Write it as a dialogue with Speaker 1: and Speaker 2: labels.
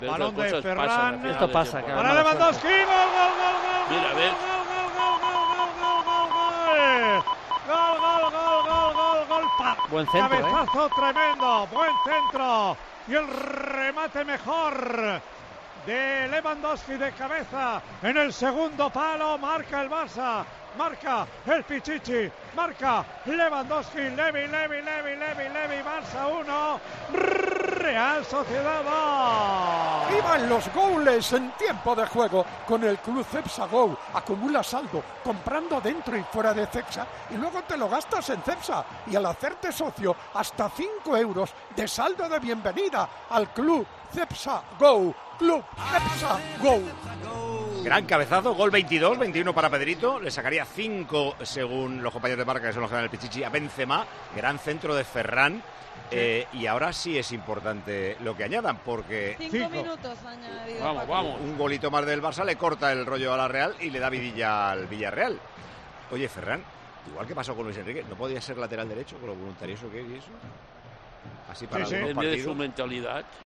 Speaker 1: Balón de Ferran.
Speaker 2: Esto pasa, claro.
Speaker 1: Para Lewandowski. Gol, gol, gol, gol.
Speaker 3: Mira, ¿ves?
Speaker 1: Gol.
Speaker 2: Buen centro,
Speaker 1: Cabezazo tremendo. Buen centro. Y el remate mejor de Lewandowski de cabeza en el segundo palo. Marca el Barça. Marca el Pichichi, marca Lewandowski, Levi, Barça 1, Real Sociedad 2.
Speaker 4: ¡Vivan los goles en tiempo de juego! Con el Club Cepsa Go acumula saldo comprando dentro y fuera de Cepsa y luego te lo gastas en Cepsa y al hacerte socio hasta 5 euros de saldo de bienvenida al Club Cepsa Go. Club Cepsa Go.
Speaker 5: Gran cabezazo, gol 22, 21 para Pedrito, le sacaría 5 según los compañeros de marca que son los que dan el Pichichi a Benzema, gran centro de Ferran, y ahora sí es importante lo que añadan, porque
Speaker 6: 5 minutos añadido.
Speaker 3: Vamos.
Speaker 5: Un golito más del Barça le corta el rollo a la Real y le da vidilla al Villarreal. Oye, Ferran, igual que pasó con Luis Enrique, ¿no podía ser lateral derecho con lo voluntarioso que es y eso? Así para algunos
Speaker 3: Depende de su
Speaker 5: partidos.
Speaker 3: mentalidad.